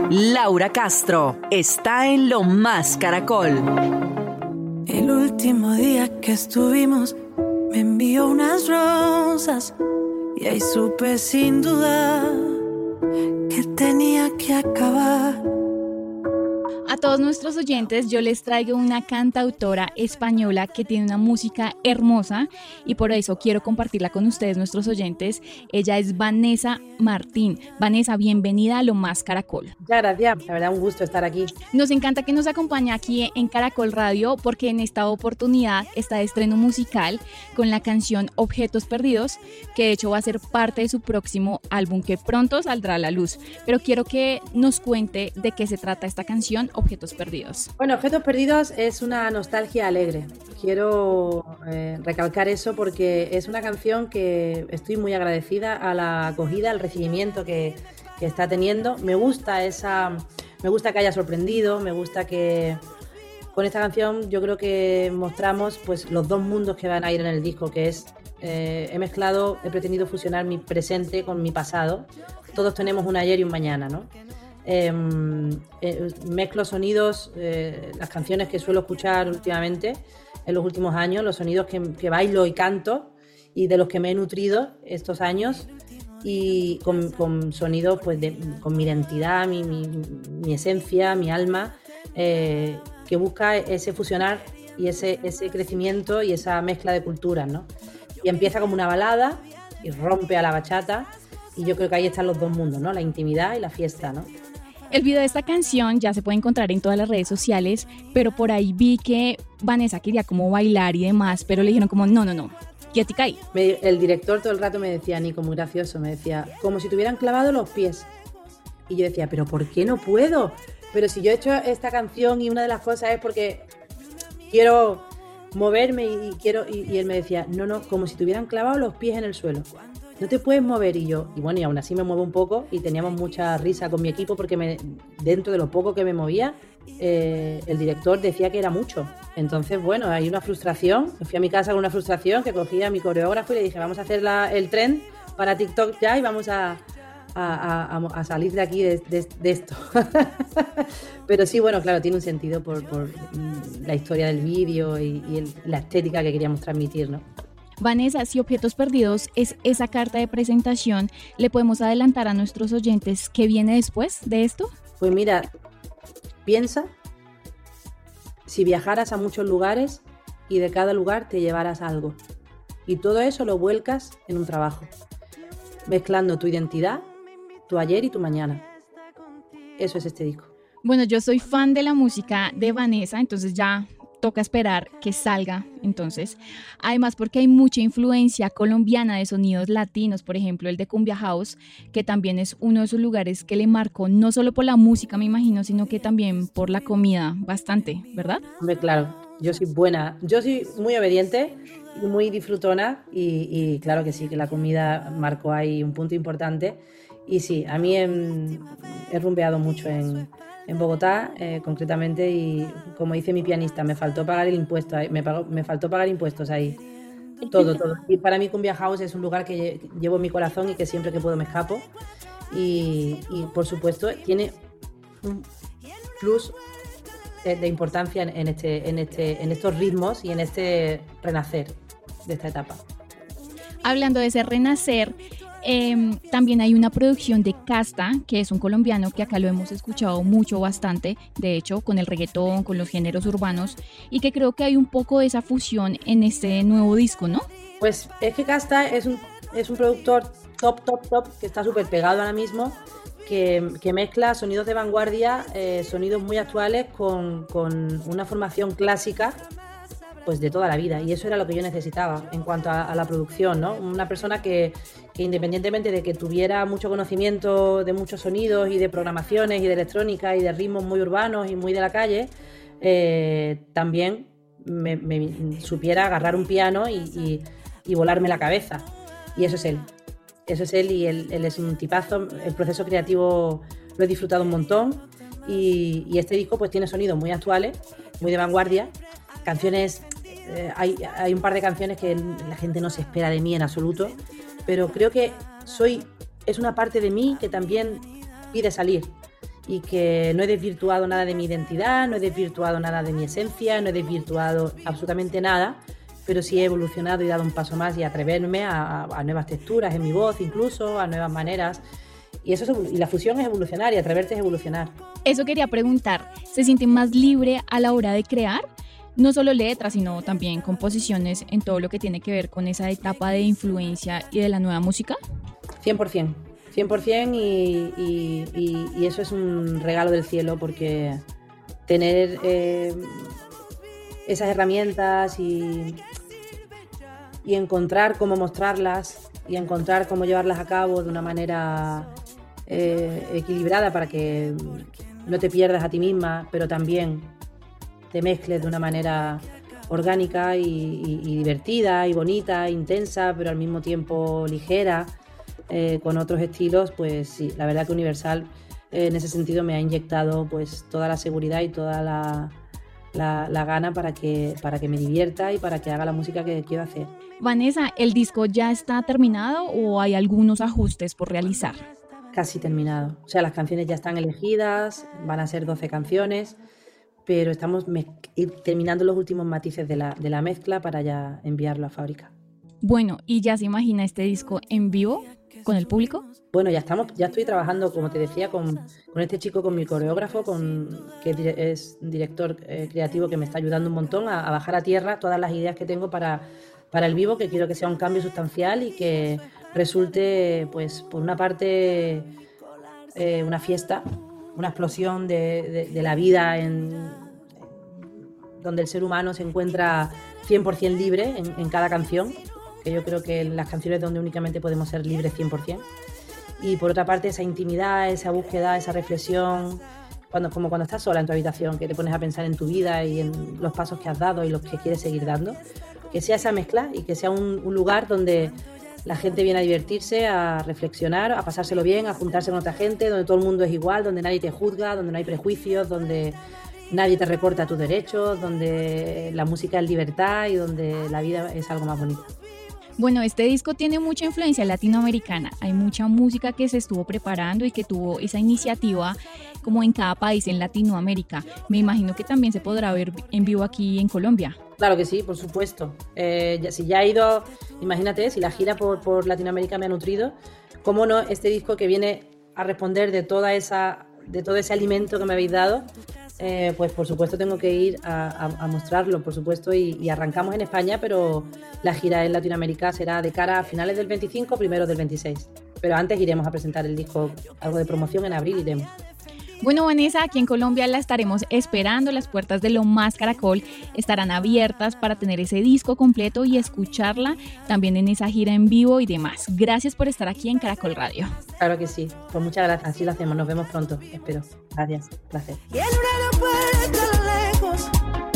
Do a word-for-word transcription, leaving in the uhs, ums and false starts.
Laura Castro está en Lo Más Caracol. El último día que estuvimos me envió unas rosas y ahí supe sin duda que tenía que acabar. A todos nuestros oyentes yo les traigo una cantautora española que tiene una música hermosa y por eso quiero compartirla con ustedes, nuestros oyentes. Ella es Vanessa Martín. Vanessa, bienvenida a Lo Más Caracol. Muchas gracias, la verdad un gusto estar aquí. Nos encanta que nos acompañe aquí en Caracol Radio porque en esta oportunidad está de estreno musical con la canción Objetos Perdidos, que de hecho va a ser parte de su próximo álbum que pronto saldrá a la luz. Pero quiero que nos cuente de qué se trata esta canción, Objetos Perdidos. Bueno, Objetos Perdidos es una nostalgia alegre. Quiero eh, recalcar eso porque es una canción que estoy muy agradecida a la acogida, al recibimiento que, que está teniendo. Me gusta esa, me gusta que haya sorprendido, me gusta que con esta canción yo creo que mostramos pues los dos mundos que van a ir en el disco, que es eh, he mezclado, he pretendido fusionar mi presente con mi pasado. Todos tenemos un ayer y un mañana, ¿no? Eh, eh, mezclo sonidos, eh, las canciones que suelo escuchar últimamente, en los últimos años, los sonidos que, que bailo y canto y de los que me he nutrido estos años, y con, con sonidos pues de, con mi identidad, mi, mi, mi esencia, mi alma, eh, que busca ese fusionar y ese, ese crecimiento y esa mezcla de culturas, ¿no? Y empieza como una balada y rompe a la bachata, y yo creo que ahí están los dos mundos, ¿no? La intimidad y la fiesta, ¿no? El video de esta canción ya se puede encontrar en todas las redes sociales, pero por ahí vi que Vanessa quería como bailar y demás, pero le dijeron como no, no, no, quietica ahí. Me, el director todo el rato me decía, Nico, muy gracioso, me decía, como si te hubieran clavado los pies. Y yo decía, ¿pero por qué no puedo? Pero si yo he hecho esta canción y una de las cosas es porque quiero moverme y, y quiero... Y, y él me decía, no, no, como si te hubieran clavado los pies en el suelo. No te puedes mover. Y yo, y bueno, y aún así me muevo un poco, y teníamos mucha risa con mi equipo porque me, dentro de lo poco que me movía, eh, el director decía que era mucho. Entonces, bueno, hay una frustración. Me fui a mi casa con una frustración, que cogí a mi coreógrafo y le dije, vamos a hacer la, el trend para TikTok ya y vamos a, a, a, a salir de aquí de, de, de esto. Pero sí, bueno, claro, tiene un sentido por, por la historia del vídeo y, y el, la estética que queríamos transmitir, ¿no? Vanessa, si Objetos Perdidos es esa carta de presentación, ¿le podemos adelantar a nuestros oyentes qué viene después de esto? Pues mira, piensa si viajaras a muchos lugares y de cada lugar te llevaras algo. Y todo eso lo vuelcas en un trabajo, mezclando tu identidad, tu ayer y tu mañana. Eso es este disco. Bueno, yo soy fan de la música de Vanessa, entonces ya toca esperar que salga, entonces. Además, porque hay mucha influencia colombiana de sonidos latinos, por ejemplo, el de Cumbia House, que también es uno de esos lugares que le marcó, no solo por la música, me imagino, sino que también por la comida, bastante, ¿verdad? Hombre, claro, yo soy buena, yo soy muy obediente y muy disfrutona, y, y claro que sí, que la comida marcó ahí un punto importante. Y sí, a mí he, he rumbeado mucho en... en Bogotá, eh, concretamente, y como dice mi pianista, me faltó pagar el impuesto, me, pagó, me faltó pagar impuestos ahí, todo, todo. Y para mí Cumbia House es un lugar que llevo en mi corazón y que siempre que puedo me escapo, y, y por supuesto tiene un plus de, de importancia en, en, este, en, este, en estos ritmos y en este renacer de esta etapa. Hablando de ese renacer, Eh, también hay una producción de Casta, que es un colombiano que acá lo hemos escuchado mucho, bastante, de hecho, con el reggaetón, con los géneros urbanos, y que creo que hay un poco de esa fusión en este nuevo disco, ¿no? Pues es que Casta es un, es un productor top, top, top, que está súper pegado ahora mismo, que, que mezcla sonidos de vanguardia, eh, sonidos muy actuales con, con una formación clásica, pues de toda la vida, y eso era lo que yo necesitaba en cuanto a, a la producción, ¿no? Una persona que, que independientemente de que tuviera mucho conocimiento de muchos sonidos y de programaciones y de electrónica y de ritmos muy urbanos y muy de la calle, eh, también me, me supiera agarrar un piano y, y, y volarme la cabeza, y eso es él, eso es él y él, él es un tipazo. El proceso creativo lo he disfrutado un montón, y, y este disco pues tiene sonidos muy actuales, muy de vanguardia, canciones. Eh, hay, hay un par de canciones que la gente no se espera de mí en absoluto, pero creo que soy, es una parte de mí que también pide salir, y que no he desvirtuado nada de mi identidad, no he desvirtuado nada de mi esencia, no he desvirtuado absolutamente nada, pero sí he evolucionado y dado un paso más y atreverme a, a nuevas texturas en mi voz, incluso a nuevas maneras. Y, eso es, y la fusión es evolucionar y atreverte es evolucionar. Eso quería preguntar, ¿se siente más libre a la hora de crear? No solo letras, sino también composiciones en todo lo que tiene que ver con esa etapa de influencia y de la nueva música. cien por ciento. cien por ciento y, y, y, y eso es un regalo del cielo, porque tener eh, esas herramientas y, y encontrar cómo mostrarlas y encontrar cómo llevarlas a cabo de una manera eh, equilibrada para que no te pierdas a ti misma, pero también te mezcles de una manera orgánica y, y, y divertida y bonita, intensa, pero al mismo tiempo ligera. Eh, con otros estilos, pues sí, la verdad que Universal eh, en ese sentido me ha inyectado pues toda la seguridad y toda la, la, la gana para que, para que me divierta y para que haga la música que quiero hacer. Vanessa, ¿el disco ya está terminado o hay algunos ajustes por realizar? Casi terminado, o sea, las canciones ya están elegidas, van a ser doce canciones, pero estamos terminando los últimos matices de la, de la mezcla para ya enviarlo a fábrica. Bueno, ¿y ya se imagina este disco en vivo con el público? Bueno, ya estamos, ya estoy trabajando, como te decía, con, con este chico, con mi coreógrafo, con, que es un director eh, creativo que me está ayudando un montón a, a bajar a tierra todas las ideas que tengo para, para el vivo, que quiero que sea un cambio sustancial y que resulte, pues, por una parte, eh, una fiesta, una explosión de, de, de la vida en, en donde el ser humano se encuentra cien por ciento libre en, en cada canción, que yo creo que en las canciones donde únicamente podemos ser libres cien por ciento. Y por otra parte, esa intimidad, esa búsqueda, esa reflexión, cuando, como cuando estás sola en tu habitación, que te pones a pensar en tu vida y en los pasos que has dado y los que quieres seguir dando, que sea esa mezcla y que sea un, un lugar donde la gente viene a divertirse, a reflexionar, a pasárselo bien, a juntarse con otra gente, donde todo el mundo es igual, donde nadie te juzga, donde no hay prejuicios, donde nadie te recorta tus derechos, donde la música es libertad y donde la vida es algo más bonito. Bueno, este disco tiene mucha influencia latinoamericana. Hay mucha música que se estuvo preparando y que tuvo esa iniciativa como en cada país en Latinoamérica. Me imagino que también se podrá ver en vivo aquí en Colombia. Claro que sí, por supuesto. Eh, ya, si ya he ido, imagínate, si la gira por, por Latinoamérica me ha nutrido, ¿cómo no este disco que viene a responder de, toda esa, de todo ese alimento que me habéis dado? Eh, pues por supuesto tengo que ir a, a, a mostrarlo, por supuesto, y, y arrancamos en España, pero la gira en Latinoamérica será de cara a finales del veinticinco, primeros del veintiséis. Pero antes iremos a presentar el disco, algo de promoción en abril iremos. Bueno, Vanessa, aquí en Colombia la estaremos esperando. Las puertas de Lo Más Caracol estarán abiertas para tener ese disco completo y escucharla también en esa gira en vivo y demás. Gracias por estar aquí en Caracol Radio. Claro que sí, pues muchas gracias, así lo hacemos, nos vemos pronto, espero. Gracias, placer. Y en un aeropuerto a lo lejos